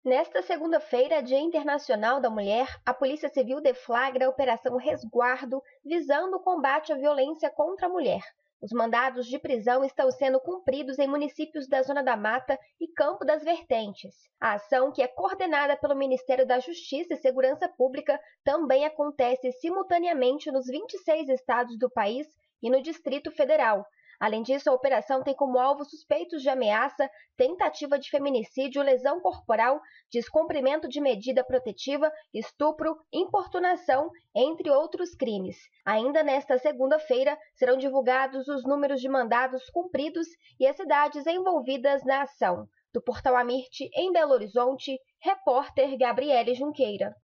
Nesta segunda-feira, Dia Internacional da Mulher, a Polícia Civil deflagra a Operação Resguardo, visando o combate à violência contra a mulher. Os mandados de prisão estão sendo cumpridos em municípios da Zona da Mata e Campo das Vertentes. A ação, que é coordenada pelo Ministério da Justiça e Segurança Pública, também acontece simultaneamente nos 26 estados do país e no Distrito Federal. Além disso, a operação tem como alvo suspeitos de ameaça, tentativa de feminicídio, lesão corporal, descumprimento de medida protetiva, estupro, importunação, entre outros crimes. Ainda nesta segunda-feira, serão divulgados os números de mandados cumpridos e as cidades envolvidas na ação. Do Portal Amirte, em Belo Horizonte, repórter Gabriele Junqueira.